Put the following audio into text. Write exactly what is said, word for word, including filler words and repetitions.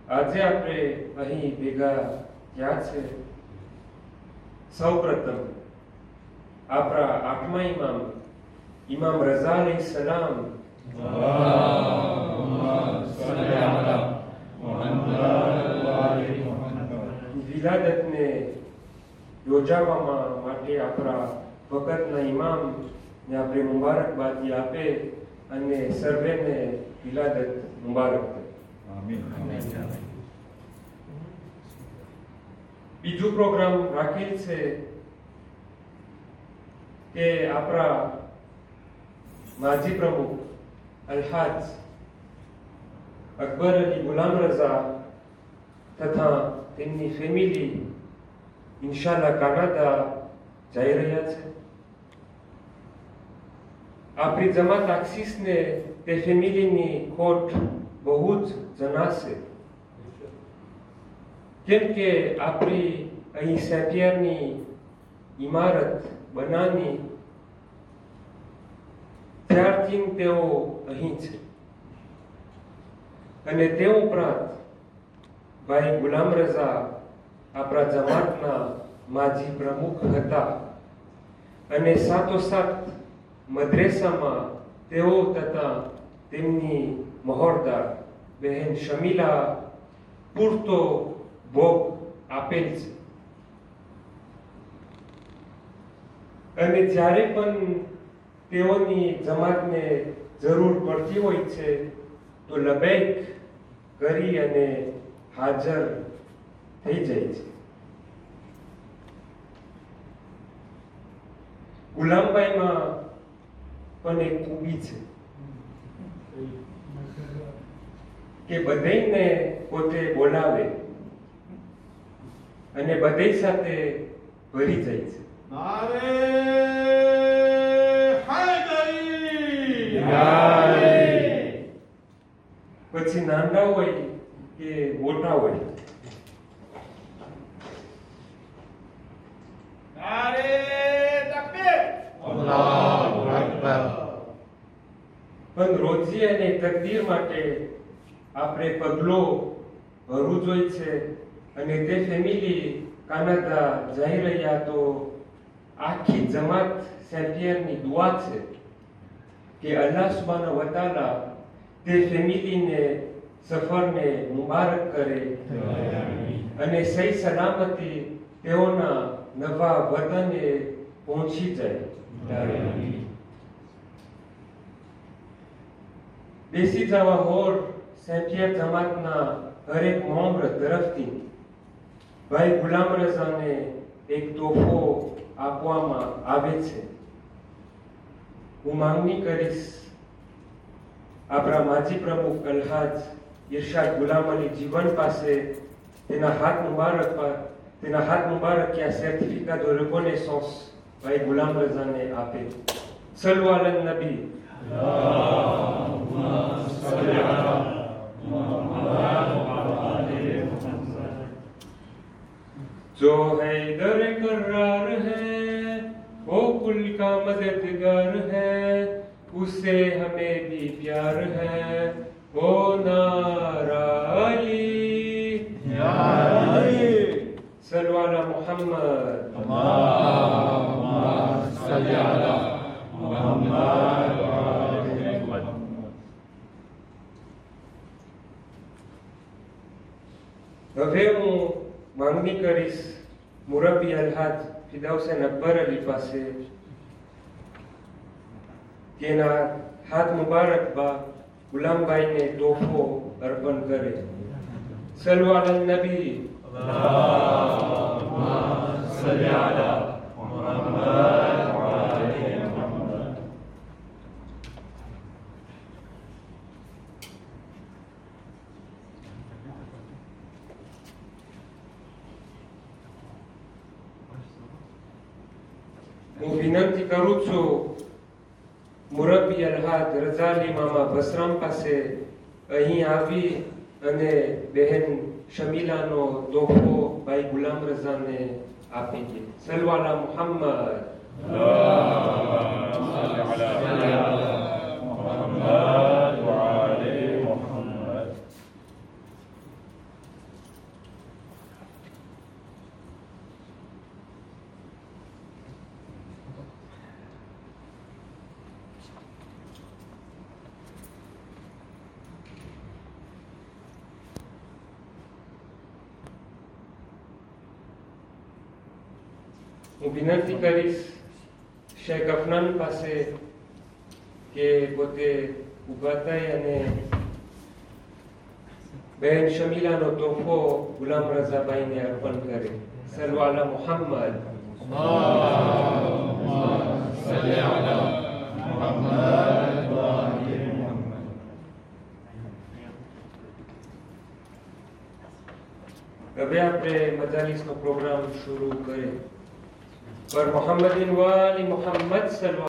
આજે આપણે અહીં ભેગા થયા છે સૌપ્રથમ આપણા આઠમા ઇમામ ઇમામ રઝા અલૈહિસ્સલામ વિલાદતને યોજાવામાં માટે આપણા વખતના ઇમામ ને આપણે મુબારકબાદી આપે અને સર્વેને વિલાદત મુબારક કરે. બીજું પ્રોગ્રામ રાખેલ છે કે આપણા માજી પ્રમુખ અલ્હાજ અકબર અલી ગુલામ રઝા તથા તેમની ફેમિલી ઇન્શાલ્લાહ કાનાડા જઈ રહ્યા છે. આપણી જમાત આક્સિસને તે ફેમિલીની ખોટ બહુ જ જણાશે, કેમ કે આપણી અહીં સેપિયરની ઇમારત બનાવની ત્યારથી તેઓ અહીં છે અને તે ઉપરાંત ભાઈ ગુલામ રઝા આપણા જમાતના માજી પ્રમુખ હતા અને સાથોસાથ મદ્રેસામાં તેઓ તથા તેમની મહોરદાર બહેન શમીલા પૂરતો ભોગ આપેલ છે અને જ્યારે પણ તેઓની જમાતને જરૂર પડતી હોય છે તો લબૈક કરી અને હાજર થઈ જાય છે. ગુલામભાઈમાં પણ એક ખૂબી છે કે બધાને પોતે બોલાવે અને બધા સાથે ભરી જાય છે. નારે હૈદરી! પછી નાના હોય કે મોટા હોય, નારે તકબીર! અલ્લાહુ અકબર! પણ રોજી અને તકદીર માટે આપણે પગલો ભરવું જોઈએ છે અને તે ફેમિલી કાનાડા જઈ રહ્યા તો આખી જમાત સેપિયરની દુઆ છે કે અલ્લાહ સુબ્હાનહુ વ તઆલા તે ફેમિલીને સફરને મુબારક કરે અને સહી સલામતી તેઓના નવા વતને પહોંચી જાય. બેસી જવા હોર સેપિયર જમાતના હરેક મેમ્બર તરફથી ભાઈ ગુલામ રઝાને એક તોહફો આપવામાં આવે છે. હું માંગણી કરીશ આપણા માજી પ્રમુખ અલ્હાજ ઇરશાદ ગુલામ અલી જીવન પાસે તેના હાથ મુબારક પર તેના હાથ મુબારક કે સર્ટિફિકેટ de reconnaissance ભાઈ ગુલામ રઝાને આપે. સલ્લુ અલા નબી. जो हैदर करार है वो कुल का मददगार है, उससे हमें भी प्यार है, वो नारा अली या अली! सल्लु अला मुहम्मद. अल्लाहुम्मा सल्लि अला मुहम्मद व आलि मुहम्मद. હવે હું માંગણી કરીશ મુરબ્બી અલ્હાજ ફિદાઉસેન અકબર અલી પાસે તેના હાથ મુબારક બા ગુલામભાઈને તોહફો અર્પણ કરે. સલ્લુ અલા નબી. અલ્લાहुम्मा सल्लि अला मुहम्मद व आलि मुहम्मद. હું વિનંતી કરું છું મુરબ્બી અલ્હાજ રઝા અલી મામા બસરામ પાસે અહીં આવી અને બહેન શમીલાનો તોહફો ભાઈ ગુલામ રઝાને આપી દે. સલ્લુ અલા મુહમ્મદ. اللهم صل على محمد وعلى محمد. હું વિનંતી કરીશ શેખ અફનાન પાસે કે પોતે ઊભા થઈ અને બહેન શમીલાનો તોહફો ગુલામ રઝાભાઈને અર્પણ કરે. સલ્લુ અલા મુહમ્મદ. હવે આપણે મજાલિસનો પ્રોગ્રામ શરૂ કરીએ. પર મોહમ્મદિન વાલી મોહમ્મદ સલ્લુ